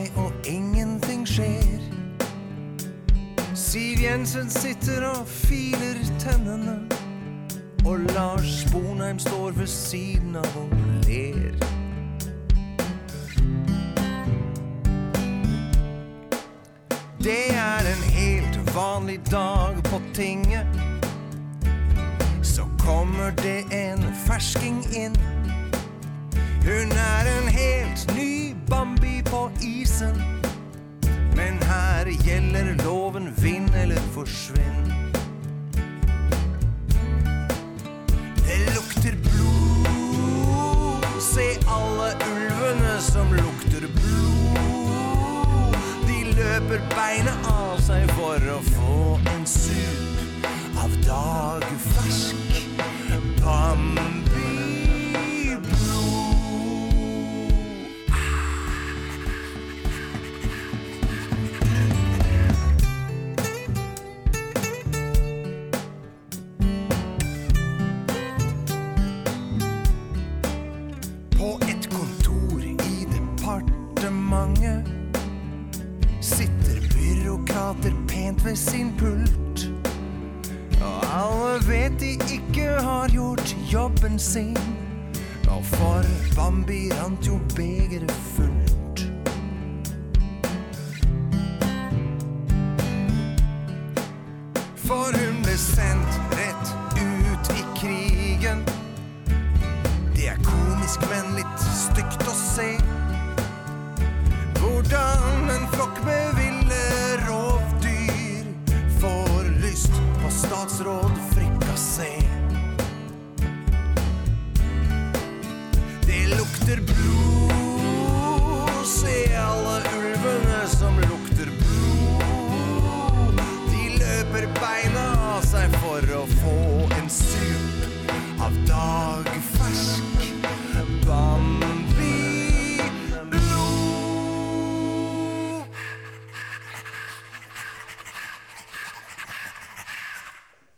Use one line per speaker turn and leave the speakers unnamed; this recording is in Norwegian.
og ingenting skjer. Siv Jensen sitter og filer tennene, og Lars Sponheim står ved siden av og ler. Det en helt vanlig dag på tinget. Så kommer det en fersking inn. Hun en helt ny Bambi på isen. Men her gjelder loven vinn eller forsvinn. Det lukter blod. Se alle ulvene som lukter blod. De løper beinet av seg for å få en sup av dagfersk Bambi. Sitter byråkrater pent ved sin pult, og alle vet de ikke har gjort jobben sin, og for Bambi rant jo begeret fullt. For hun ble sendt rett ut i krigen. Det komisk, men litt stygt å se.